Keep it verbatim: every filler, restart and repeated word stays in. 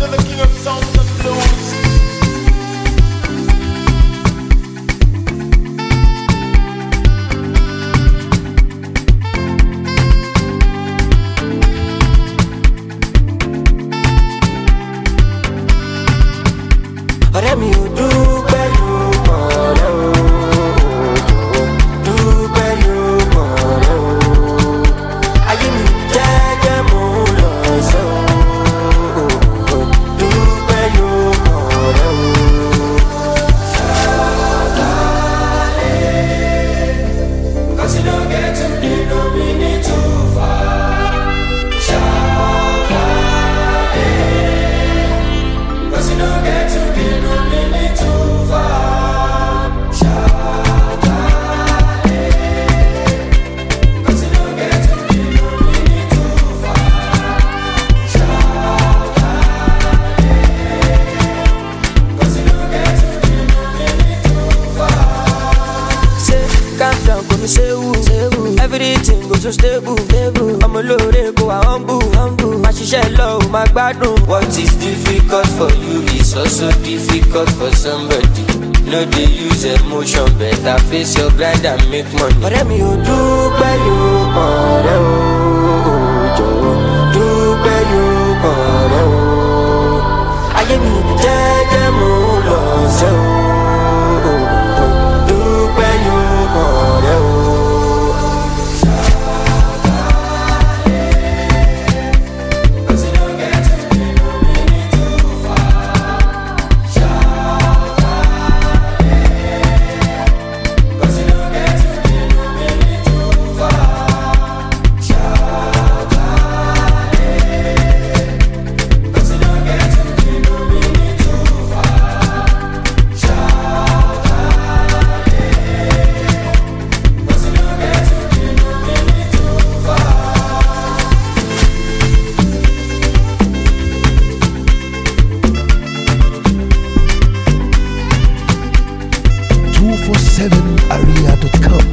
to the king of sounds and blues. Ọ̀rẹ́ mi ò dúpẹ́ yóò mọ̀ rẹ́ o, dúpẹ́ yóò mọ̀ rẹ́ o. Ayé mi jẹ́jẹ́ mo lọ sẹ́ o, dúpẹ́ yóò mọ̀ rẹ́ o. Cause you don't get to be no meaning too far. Cause you don't get to be no meaning too far. Cause you don't get to be no meaning too far. Cause you don't get to be no meaning too far. Say, calm down, come and say woo, say woo. Everything goes so stable, stable. I'm a low go a humble, humble. My shisha low, my gbadun. What is difficult for you is also difficult for somebody. No, they use emotion, better face your grind and make money. Ọ̀rẹ́ mi ò dúpẹ́ yóò mọ̀ rẹ́ o, jọ̀wọ́ dúpẹ́ yóò mọ̀ rẹ́ o. Ayé mi jẹ́jẹ́ mo lọ sẹ́ o, dúpẹ́ yóò mọ̀ rẹ́ o. two four seven area dot com